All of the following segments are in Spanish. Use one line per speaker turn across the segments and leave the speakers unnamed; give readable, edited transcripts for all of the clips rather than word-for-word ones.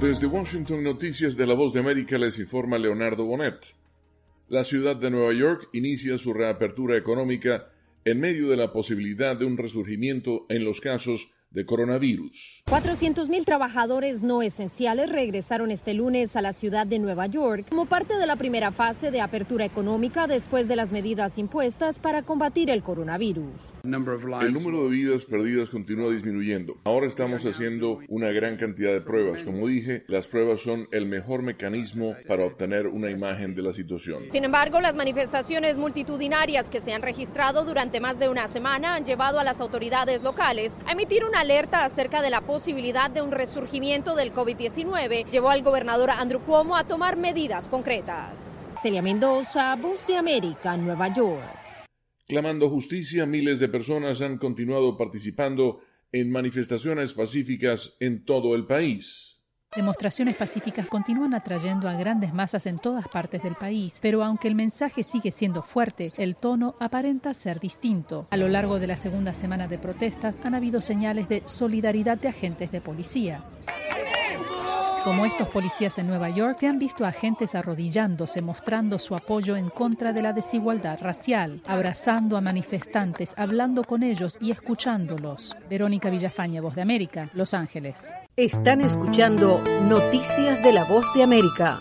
Desde Washington, Noticias de la Voz de América, les informa Leonardo Bonet. La ciudad de Nueva York inicia su reapertura económica en medio de la posibilidad de un resurgimiento en los casos de coronavirus.
400,000 trabajadores no esenciales regresaron este lunes a la ciudad de Nueva York como parte de la primera fase de apertura económica después de las medidas impuestas para combatir el coronavirus.
El número de vidas perdidas continúa disminuyendo. Ahora estamos haciendo una gran cantidad de pruebas. Como dije, las pruebas son el mejor mecanismo para obtener una imagen de la situación.
Sin embargo, las manifestaciones multitudinarias que se han registrado durante más de una semana han llevado a las autoridades locales a emitir una alerta acerca de la posibilidad de un resurgimiento del COVID-19. Llevó al gobernador Andrew Cuomo a tomar medidas concretas. Celia Mendoza, Voz de América, Nueva York.
Clamando justicia, miles de personas han continuado participando en manifestaciones pacíficas en todo el país.
Demostraciones pacíficas continúan atrayendo a grandes masas en todas partes del país, pero aunque el mensaje sigue siendo fuerte, el tono aparenta ser distinto. A lo largo de la segunda semana de protestas han habido señales de solidaridad de agentes de policía. Como estos policías en Nueva York, se han visto agentes arrodillándose, mostrando su apoyo en contra de la desigualdad racial, abrazando a manifestantes, hablando con ellos y escuchándolos. Verónica Villafaña, Voz de América, Los Ángeles.
Están escuchando Noticias de la Voz de América.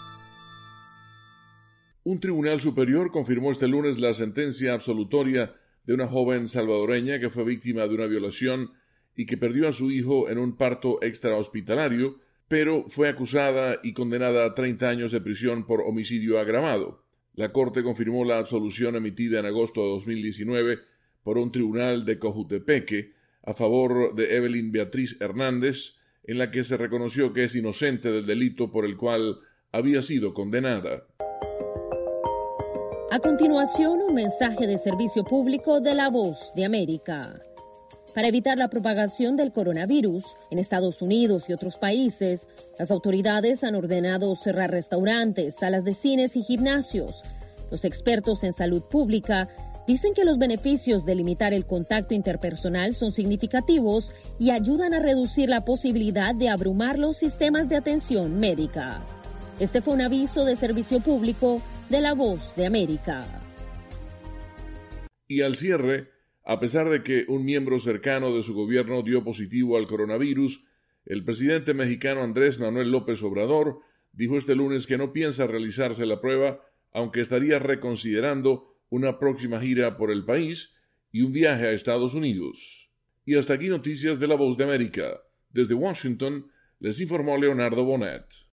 Un tribunal superior confirmó este lunes la sentencia absolutoria de una joven salvadoreña que fue víctima de una violación y que perdió a su hijo en un parto extrahospitalario, pero fue acusada y condenada a 30 años de prisión por homicidio agravado. La Corte confirmó la absolución emitida en agosto de 2019 por un tribunal de Cojutepeque a favor de Evelyn Beatriz Hernández, en la que se reconoció que es inocente del delito por el cual había sido condenada.
A continuación, un mensaje de servicio público de la Voz de América. Para evitar la propagación del coronavirus en Estados Unidos y otros países, las autoridades han ordenado cerrar restaurantes, salas de cines y gimnasios. Los expertos en salud pública dicen que los beneficios de limitar el contacto interpersonal son significativos y ayudan a reducir la posibilidad de abrumar los sistemas de atención médica. Este fue un aviso de servicio público de la Voz de América.
Y al cierre, a pesar de que un miembro cercano de su gobierno dio positivo al coronavirus, el presidente mexicano Andrés Manuel López Obrador dijo este lunes que no piensa realizarse la prueba, aunque estaría reconsiderando una próxima gira por el país y un viaje a Estados Unidos. Y hasta aquí Noticias de la Voz de América. Desde Washington, les informó Leonardo Bonet.